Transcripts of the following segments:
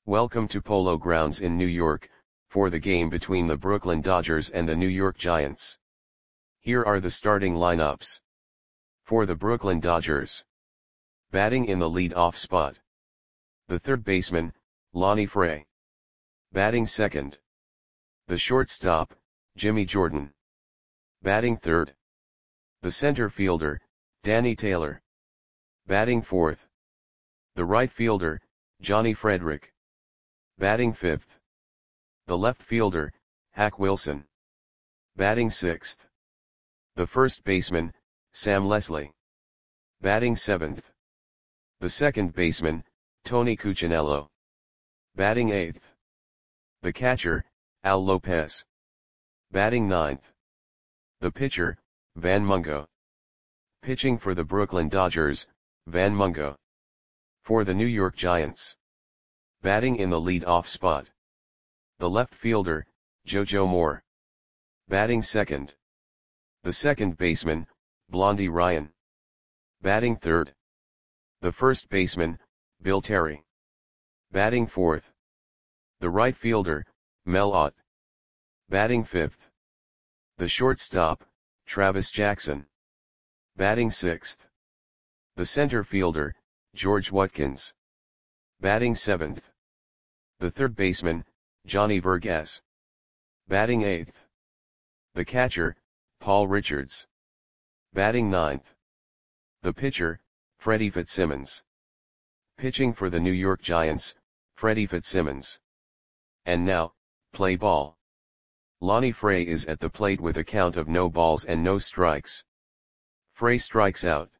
Welcome to Polo Grounds in New York, for the game between the Brooklyn Dodgers and the New York Giants. Here are the starting lineups. For the Brooklyn Dodgers. Batting in the lead-off spot. The third baseman, Lonnie Fray. Batting second. The shortstop, Jimmy Jordan. Batting third. The center fielder, Danny Taylor. Batting fourth. The right fielder, Johnny Frederick. Batting fifth. The left fielder, Hack Wilson. Batting sixth. The first baseman, Sam Leslie. Batting seventh. The second baseman, Tony Cuccinello. Batting eighth. The catcher, Al Lopez. Batting ninth. The pitcher, Van Mungo. Pitching for the Brooklyn Dodgers, Van Mungo. For the New York Giants. Batting in the lead-off spot. The left fielder, JoJo Moore. Batting second. The second baseman, Blondie Ryan. Batting third. The first baseman, Bill Terry. Batting fourth. The right fielder, Mel Ott. Batting fifth. The shortstop, Travis Jackson. Batting sixth. The center fielder, George Watkins. Batting seventh. The third baseman, Johnny Vergas. Batting eighth. The catcher, Paul Richards. Batting ninth. The pitcher, Freddie Fitzsimmons. Pitching for the New York Giants, Freddie Fitzsimmons. And now, play ball. Lonnie Fray is at the plate with a count of no balls and no strikes. Fray strikes out.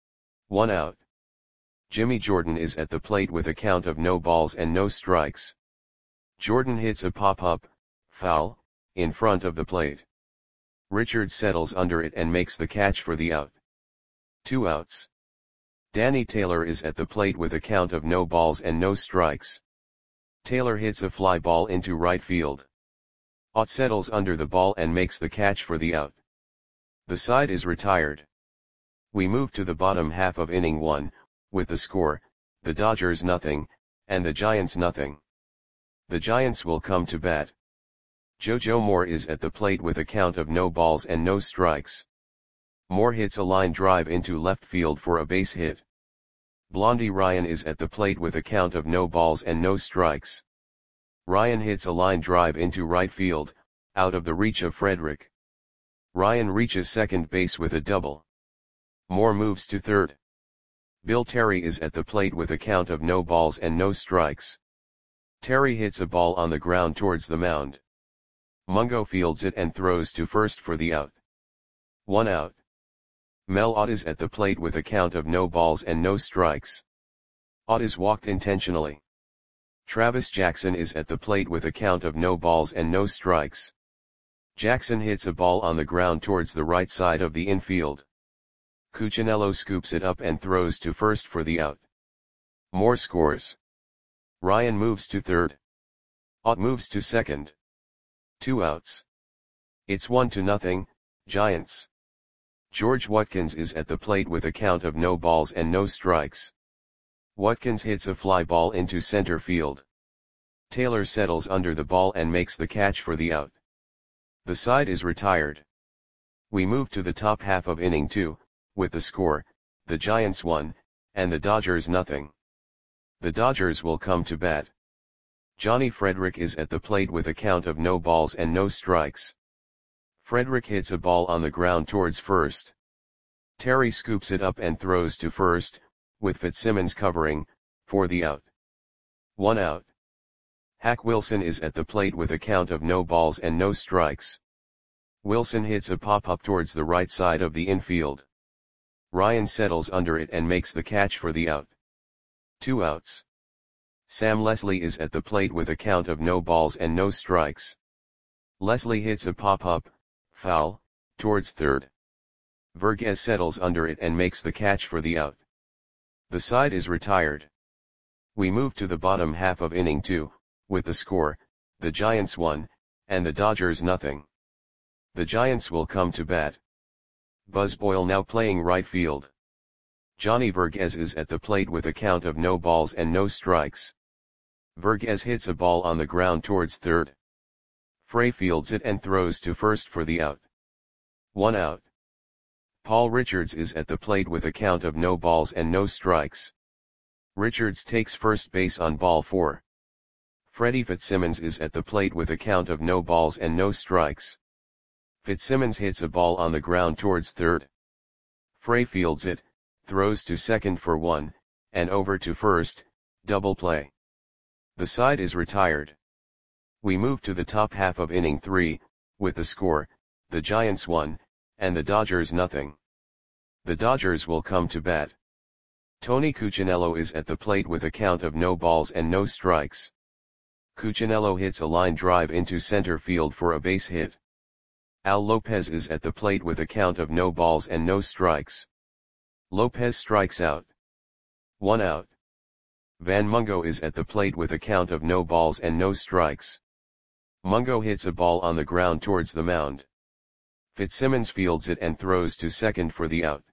1 out. Jimmy Jordan is at the plate with a count of no balls and no strikes. Jordan hits a pop-up, foul, in front of the plate. Richards settles under it and makes the catch for the out. 2 outs. Danny Taylor is at the plate with a count of no balls and no strikes. Taylor hits a fly ball into right field. Ott settles under the ball and makes the catch for the out. The side is retired. We move to the bottom half of inning 1, with the score, the Dodgers nothing, and the Giants nothing. The Giants will come to bat. JoJo Moore is at the plate with a count of no balls and no strikes. Moore hits a line drive into left field for a base hit. Blondie Ryan is at the plate with a count of no balls and no strikes. Ryan hits a line drive into right field, out of the reach of Frederick. Ryan reaches second base with a double. Moore moves to third. Bill Terry is at the plate with a count of no balls and no strikes. Terry hits a ball on the ground towards the mound. Mungo fields it and throws to first for the out. 1 out. Mel Ott is at the plate with a count of no balls and no strikes. Ott is walked intentionally. Travis Jackson is at the plate with a count of no balls and no strikes. Jackson hits a ball on the ground towards the right side of the infield. Cuccinello scoops it up and throws to first for the out. Moore scores. Ryan moves to third. Ott moves to second. 2 outs. It's 1-0, Giants. George Watkins is at the plate with a count of no balls and no strikes. Watkins hits a fly ball into center field. Taylor settles under the ball and makes the catch for the out. The side is retired. We move to the top half of inning 2, with the score, the Giants 1, and the Dodgers nothing. The Dodgers will come to bat. Johnny Frederick is at the plate with a count of no balls and no strikes. Frederick hits a ball on the ground towards first. Terry scoops it up and throws to first, with Fitzsimmons covering, for the out. 1 out. Hack Wilson is at the plate with a count of no balls and no strikes. Wilson hits a pop-up towards the right side of the infield. Ryan settles under it and makes the catch for the out. 2 outs. Sam Leslie is at the plate with a count of no balls and no strikes. Leslie hits a pop-up, foul, towards third. Vergas settles under it and makes the catch for the out. The side is retired. We move to the bottom half of inning 2, with the score, the Giants 1, and the Dodgers nothing. The Giants will come to bat. Buzz Boyle now playing right field. Johnny Vergas is at the plate with a count of no balls and no strikes. Vergez hits a ball on the ground towards third. Frey fields it and throws to first for the out. 1 out. Paul Richards is at the plate with a count of no balls and no strikes. Richards takes first base on ball 4. Freddie Fitzsimmons is at the plate with a count of no balls and no strikes. Fitzsimmons hits a ball on the ground towards third. Frey fields it, throws to second for 1, and over to first, double play. The side is retired. We move to the top half of inning 3, with the score, the Giants 1, and the Dodgers nothing. The Dodgers will come to bat. Tony Cuccinello is at the plate with a count of no balls and no strikes. Cuccinello hits a line drive into center field for a base hit. Al Lopez is at the plate with a count of no balls and no strikes. Lopez strikes out. 1 out. Van Mungo is at the plate with a count of no balls and no strikes. Mungo hits a ball on the ground towards the mound. Fitzsimmons fields it and throws to second for the out.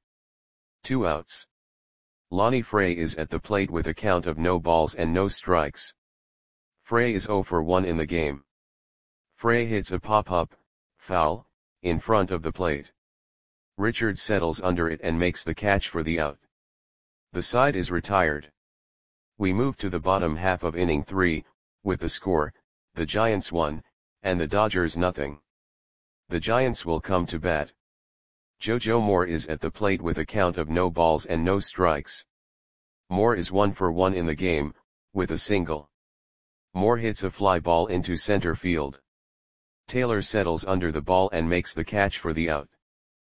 2 outs. Lonnie Frey is at the plate with a count of no balls and no strikes. Frey is 0 for 1 in the game. Frey hits a pop-up, foul, in front of the plate. Richards settles under it and makes the catch for the out. The side is retired. We move to the bottom half of inning 3, with the score, the Giants 1, and the Dodgers nothing. The Giants will come to bat. JoJo Moore is at the plate with a count of no balls and no strikes. Moore is 1 for 1 in the game, with a single. Moore hits a fly ball into center field. Taylor settles under the ball and makes the catch for the out.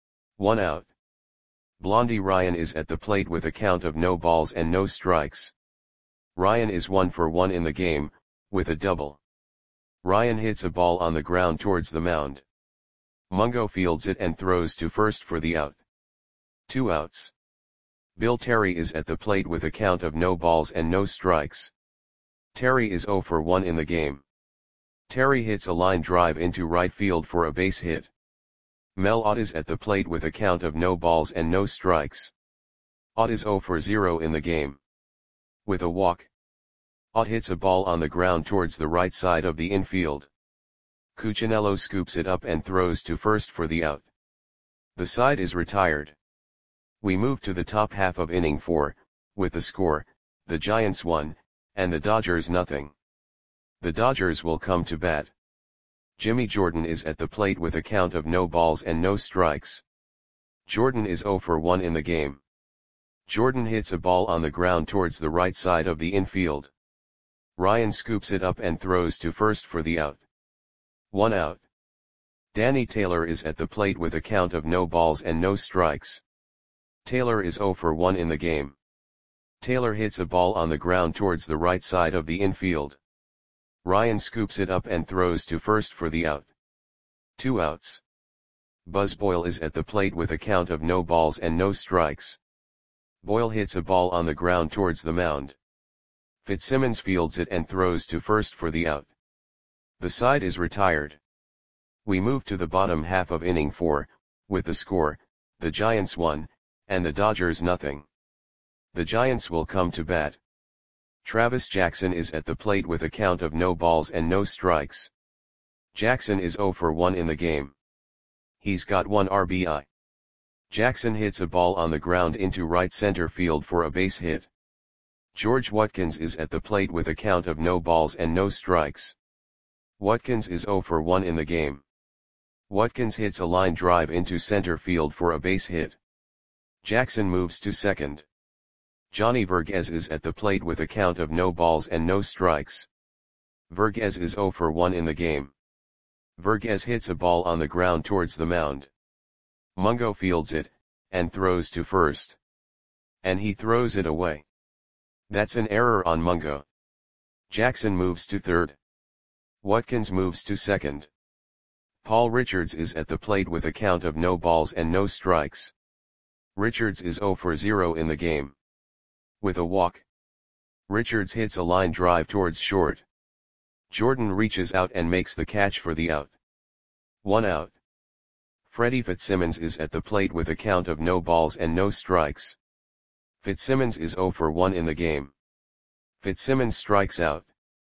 1 out. Blondie Ryan is at the plate with a count of no balls and no strikes. Ryan is 1 for 1 in the game, with a double. Ryan hits a ball on the ground towards the mound. Mungo fields it and throws to first for the out. 2 outs. Bill Terry is at the plate with a count of no balls and no strikes. Terry is 0 for 1 in the game. Terry hits a line drive into right field for a base hit. Mel Ott is at the plate with a count of no balls and no strikes. Ott is 0 for 0 in the game. With a walk. Ott hits a ball on the ground towards the right side of the infield. Cuccinello scoops it up and throws to first for the out. The side is retired. We move to the top half of inning 4, with the score, the Giants 1, and the Dodgers nothing. The Dodgers will come to bat. Jimmy Jordan is at the plate with a count of no balls and no strikes. Jordan is 0 for 1 in the game. Jordan hits a ball on the ground towards the right side of the infield. Ryan scoops it up and throws to first for the out. 1 out. Danny Taylor is at the plate with a count of no balls and no strikes. Taylor is 0 for 1 in the game. Taylor hits a ball on the ground towards the right side of the infield. Ryan scoops it up and throws to first for the out. 2 outs. Buzz Boyle is at the plate with a count of no balls and no strikes. Boyle hits a ball on the ground towards the mound. Fitzsimmons fields it and throws to first for the out. The side is retired. We move to the bottom half of inning 4, with the score, the Giants 1, and the Dodgers nothing. The Giants will come to bat. Travis Jackson is at the plate with a count of no balls and no strikes. Jackson is 0 for 1 in the game. He's got 1 RBI. Jackson hits a ball on the ground into right center field for a base hit. George Watkins is at the plate with a count of no balls and no strikes. Watkins is 0 for 1 in the game. Watkins hits a line drive into center field for a base hit. Jackson moves to second. Johnny Vergez is at the plate with a count of no balls and no strikes. Vergez is 0 for 1 in the game. Vergez hits a ball on the ground towards the mound. Mungo fields it, and throws to first. And he throws it away. That's an error on Mungo. Jackson moves to third. Watkins moves to second. Paul Richards is at the plate with a count of no balls and no strikes. Richards is 0 for 0 in the game. With a walk. Richards hits a line drive towards short. Jordan reaches out and makes the catch for the out. 1 out. Freddie Fitzsimmons is at the plate with a count of no balls and no strikes. Fitzsimmons is 0 for 1 in the game. Fitzsimmons strikes out.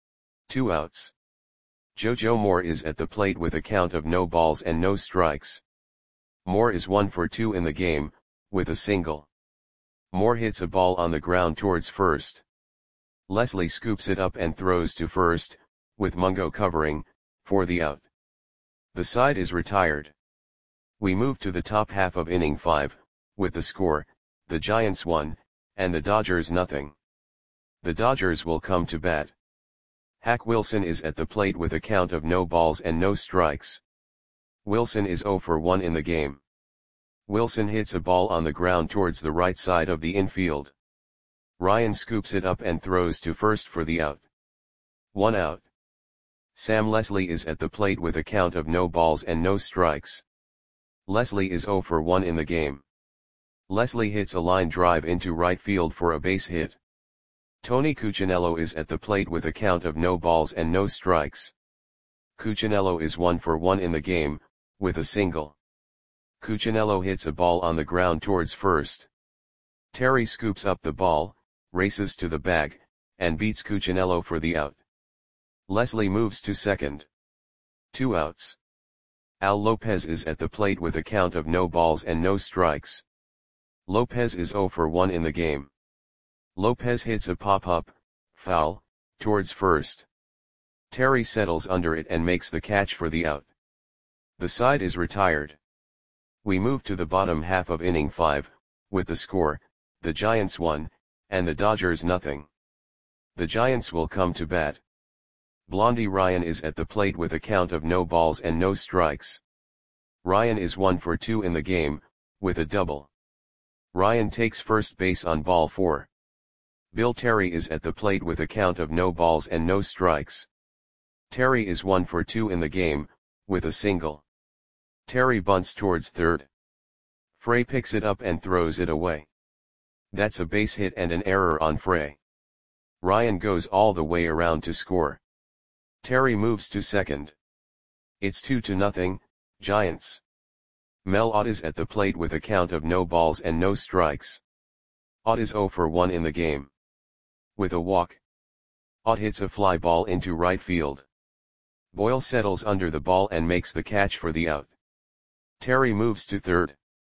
2 outs. JoJo Moore is at the plate with a count of no balls and no strikes. Moore is 1 for 2 in the game, with a single. Moore hits a ball on the ground towards first. Leslie scoops it up and throws to first, with Mungo covering, for the out. The side is retired. We move to the top half of inning 5, with the score, the Giants 1, and the Dodgers nothing. The Dodgers will come to bat. Hack Wilson is at the plate with a count of no balls and no strikes. Wilson is 0 for 1 in the game. Wilson hits a ball on the ground towards the right side of the infield. Ryan scoops it up and throws to first for the out. 1 out. Sam Leslie is at the plate with a count of no balls and no strikes. Leslie is 0 for 1 in the game. Leslie hits a line drive into right field for a base hit. Tony Cuccinello is at the plate with a count of no balls and no strikes. Cuccinello is 1 for 1 in the game, with a single. Cuccinello hits a ball on the ground towards first. Terry scoops up the ball, races to the bag, and beats Cuccinello for the out. Leslie moves to second. 2 outs. Al Lopez is at the plate with a count of no balls and no strikes. Lopez is 0 for 1 in the game. Lopez hits a pop-up, foul, towards first. Terry settles under it and makes the catch for the out. The side is retired. We move to the bottom half of inning 5, with the score, the Giants 1, and the Dodgers nothing. The Giants will come to bat. Blondie Ryan is at the plate with a count of no balls and no strikes. Ryan is 1 for 2 in the game, with a double. Ryan takes first base on ball 4. Bill Terry is at the plate with a count of no balls and no strikes. Terry is 1 for 2 in the game, with a single. Terry bunts towards third. Frey picks it up and throws it away. That's a base hit and an error on Frey. Ryan goes all the way around to score. Terry moves to second. It's 2-0, Giants. Mel Ott is at the plate with a count of no balls and no strikes. Ott is 0 for 1 in the game. With a walk. Ott hits a fly ball into right field. Boyle settles under the ball and makes the catch for the out. Terry moves to third.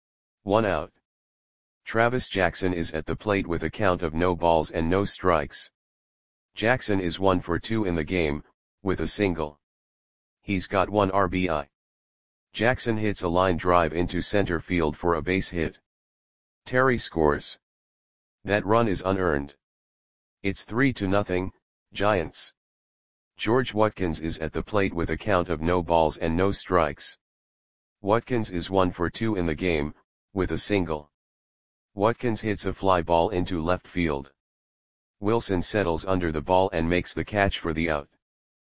1 out. Travis Jackson is at the plate with a count of no balls and no strikes. Jackson is 1 for 2 in the game, with a single. He's got 1 RBI. Jackson hits a line drive into center field for a base hit. Terry scores. That run is unearned. It's 3-0, Giants. George Watkins is at the plate with a count of no balls and no strikes. Watkins is 1 for 2 in the game, with a single. Watkins hits a fly ball into left field. Wilson settles under the ball and makes the catch for the out.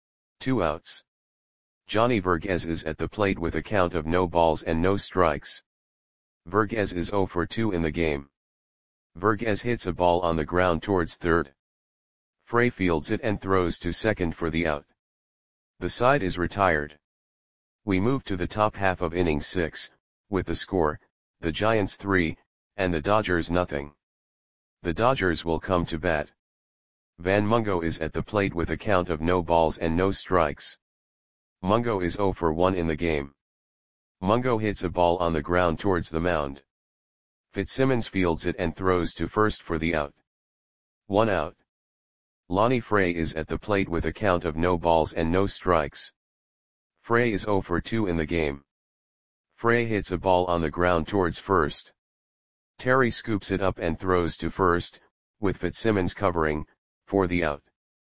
2 outs. Johnny Verghese is at the plate with a count of no balls and no strikes. Verghese is 0 for 2 in the game. Verghese hits a ball on the ground towards third. Frey fields it and throws to second for the out. The side is retired. We move to the top half of inning 6, with the score, the Giants 3, and the Dodgers nothing. The Dodgers will come to bat. Van Mungo is at the plate with a count of no balls and no strikes. Mungo is 0 for 1 in the game. Mungo hits a ball on the ground towards the mound. Fitzsimmons fields it and throws to first for the out. 1 out. Lonnie Frey is at the plate with a count of no balls and no strikes. Frey is 0 for 2 in the game. Frey hits a ball on the ground towards first. Terry scoops it up and throws to first, with Fitzsimmons covering, for the out.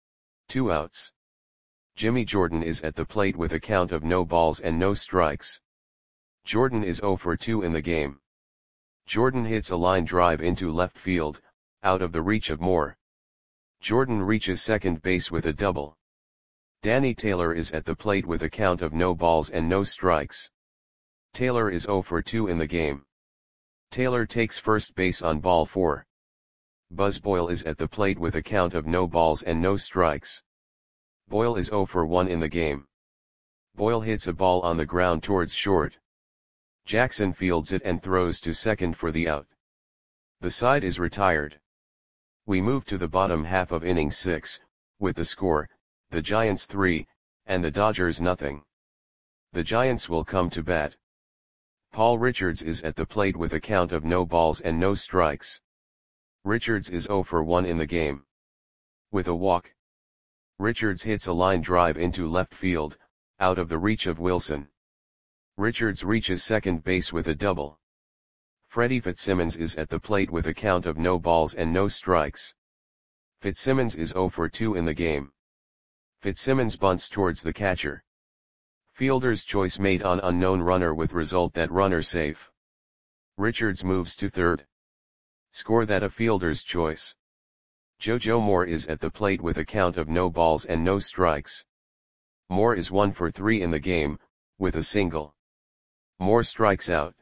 2 outs. Jimmy Jordan is at the plate with a count of no balls and no strikes. Jordan is 0 for 2 in the game. Jordan hits a line drive into left field, out of the reach of Moore. Jordan reaches second base with a double. Danny Taylor is at the plate with a count of no balls and no strikes. Taylor is 0 for 2 in the game. Taylor takes first base on ball 4. Buzz Boyle is at the plate with a count of no balls and no strikes. Boyle is 0 for 1 in the game. Boyle hits a ball on the ground towards short. Jackson fields it and throws to second for the out. The side is retired. We move to the bottom half of inning 6, with the score, the Giants 3, and the Dodgers nothing. The Giants will come to bat. Paul Richards is at the plate with a count of no balls and no strikes. Richards is 0 for 1 in the game. With a walk. Richards hits a line drive into left field, out of the reach of Wilson. Richards reaches second base with a double. Freddie Fitzsimmons is at the plate with a count of no balls and no strikes. Fitzsimmons is 0 for 2 in the game. Fitzsimmons bunts towards the catcher. Fielder's choice made on unknown runner with result that runner safe. Richards moves to third. Score that a fielder's choice. JoJo Moore is at the plate with a count of no balls and no strikes. Moore is 1 for 3 in the game, with a single. Moore strikes out.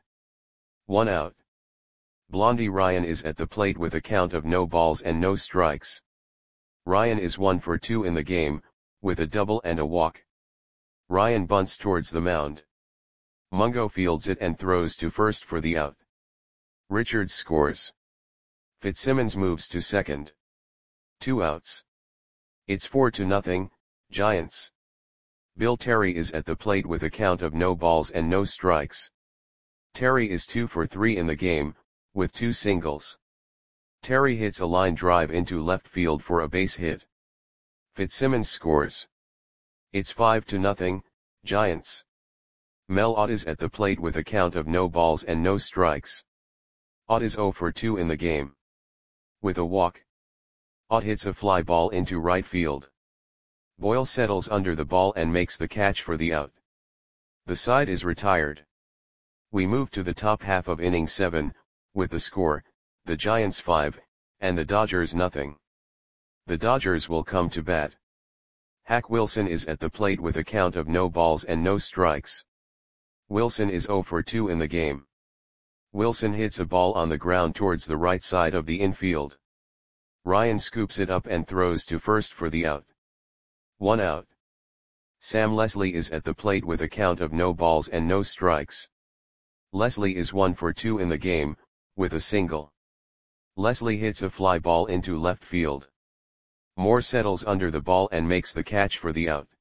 1 out. Blondie Ryan is at the plate with a count of no balls and no strikes. Ryan is 1 for 2 in the game, with a double and a walk. Ryan bunts towards the mound. Mungo fields it and throws to first for the out. Richards scores. Fitzsimmons moves to second. 2 outs. It's 4-0, Giants. Bill Terry is at the plate with a count of no balls and no strikes. Terry is 2 for 3 in the game, with 2 singles. Terry hits a line drive into left field for a base hit. Fitzsimmons scores. It's 5-0, Giants. Mel Ott is at the plate with a count of no balls and no strikes. Ott is 0 for 2 in the game. With a walk. Ott hits a fly ball into right field. Boyle settles under the ball and makes the catch for the out. The side is retired. We move to the top half of inning 7, with the score, the Giants 5, and the Dodgers nothing. The Dodgers will come to bat. Hack Wilson is at the plate with a count of no balls and no strikes. Wilson is 0 for 2 in the game. Wilson hits a ball on the ground towards the right side of the infield. Ryan scoops it up and throws to first for the out. 1 out. Sam Leslie is at the plate with a count of no balls and no strikes. Leslie is 1 for 2 in the game, with a single. Leslie hits a fly ball into left field. Moore settles under the ball and makes the catch for the out.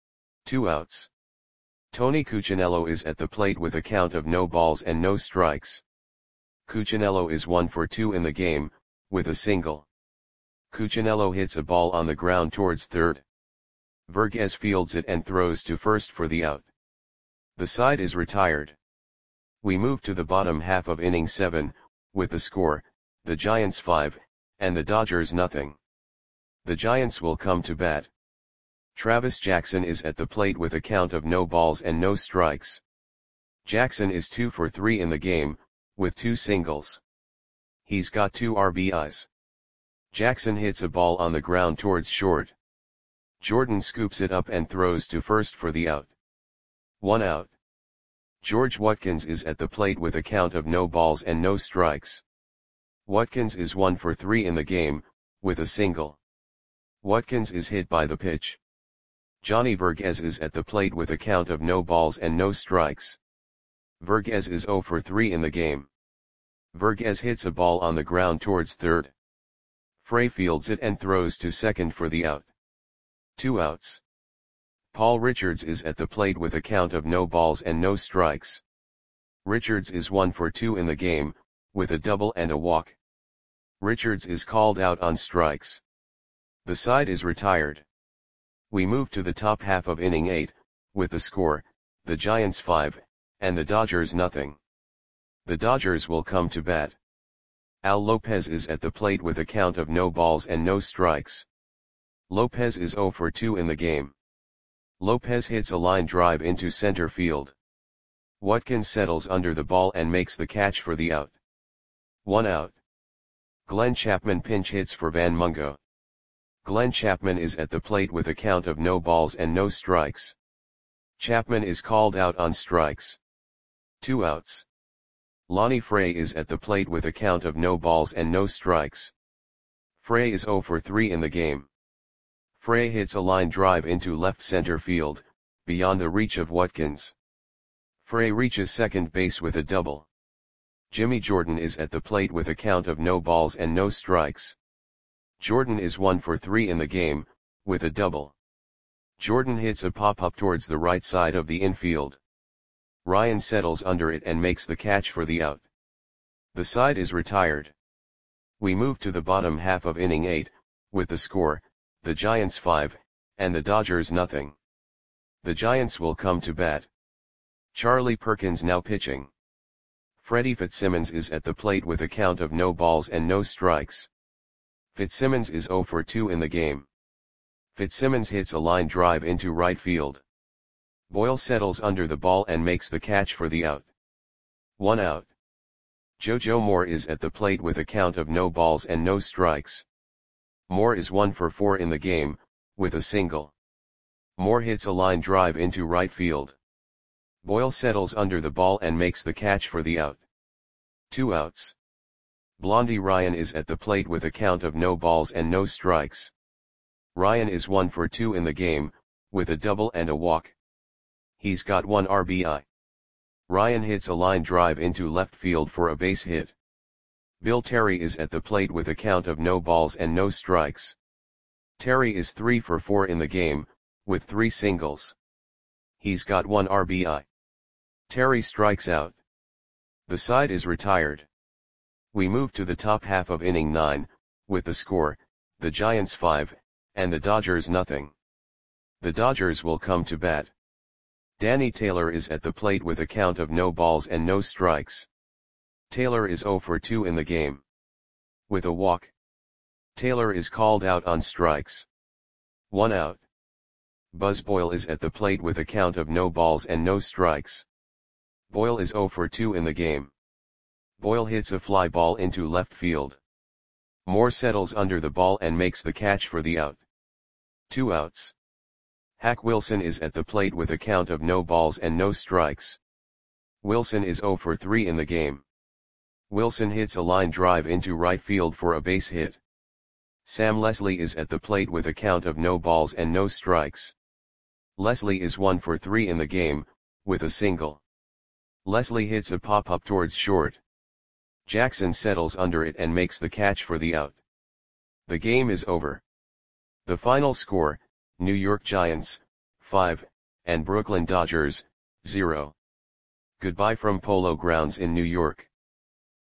2 outs. Tony Cuccinello is at the plate with a count of no balls and no strikes. Cuccinello is 1 for 2 in the game, with a single. Cuccinello hits a ball on the ground towards third. Vergez fields it and throws to first for the out. The side is retired. We move to the bottom half of inning 7, with the score, the Giants 5, and the Dodgers nothing. The Giants will come to bat. Travis Jackson is at the plate with a count of no balls and no strikes. Jackson is 2 for 3 in the game, with 2 singles. He's got 2 RBIs. Jackson hits a ball on the ground towards short. Jordan scoops it up and throws to first for the out. 1 out. George Watkins is at the plate with a count of no balls and no strikes. Watkins is 1 for 3 in the game, with a single. Watkins is hit by the pitch. Johnny Vergez is at the plate with a count of no balls and no strikes. Vergez is 0 for 3 in the game. Vergez hits a ball on the ground towards third. Frey fields it and throws to second for the out. 2 outs. Paul Richards is at the plate with a count of no balls and no strikes. Richards is 1 for 2 in the game, with a double and a walk. Richards is called out on strikes. The side is retired. We move to the top half of inning 8, with the score, the Giants 5, and the Dodgers nothing. The Dodgers will come to bat. Al Lopez is at the plate with a count of no balls and no strikes. Lopez is 0 for 2 in the game. Lopez hits a line drive into center field. Watkins settles under the ball and makes the catch for the out. 1 out. Glenn Chapman pinch hits for Van Mungo. Glenn Chapman is at the plate with a count of no balls and no strikes. Chapman is called out on strikes. 2 outs. Lonnie Frey is at the plate with a count of no balls and no strikes. Frey is 0 for 3 in the game. Frey hits a line drive into left center field, beyond the reach of Watkins. Frey reaches second base with a double. Jimmy Jordan is at the plate with a count of no balls and no strikes. Jordan is 1 for 3 in the game, with a double. Jordan hits a pop-up towards the right side of the infield. Ryan settles under it and makes the catch for the out. The side is retired. We move to the bottom half of inning 8, with the score, the Giants 5, and the Dodgers nothing. The Giants will come to bat. Charlie Perkins now pitching. Freddie Fitzsimmons is at the plate with a count of no balls and no strikes. Fitzsimmons is 0 for 2 in the game. Fitzsimmons hits a line drive into right field. Boyle settles under the ball and makes the catch for the out. 1 out. JoJo Moore is at the plate with a count of no balls and no strikes. Moore is 1 for 4 in the game, with a single. Moore hits a line drive into right field. Boyle settles under the ball and makes the catch for the out. 2 outs. Blondie Ryan is at the plate with a count of no balls and no strikes. Ryan is 1 for 2 in the game, with a double and a walk. He's got 1 RBI. Ryan hits a line drive into left field for a base hit. Bill Terry is at the plate with a count of no balls and no strikes. Terry is 3 for 4 in the game, with 3 singles. He's got 1 RBI. Terry strikes out. The side is retired. We move to the top half of inning 9, with the score, the Giants 5, and the Dodgers nothing. The Dodgers will come to bat. Danny Taylor is at the plate with a count of no balls and no strikes. Taylor is 0 for 2 in the game. With a walk. Taylor is called out on strikes. 1 out. Buzz Boyle is at the plate with a count of no balls and no strikes. Boyle is 0 for 2 in the game. Boyle hits a fly ball into left field. Moore settles under the ball and makes the catch for the out. 2 outs. Hack Wilson is at the plate with a count of no balls and no strikes. Wilson is 0 for 3 in the game. Wilson hits a line drive into right field for a base hit. Sam Leslie is at the plate with a count of no balls and no strikes. Leslie is 1 for 3 in the game, with a single. Leslie hits a pop-up towards short. Jackson settles under it and makes the catch for the out. The game is over. The final score, New York Giants, 5, and Brooklyn Dodgers, 0. Goodbye from Polo Grounds in New York.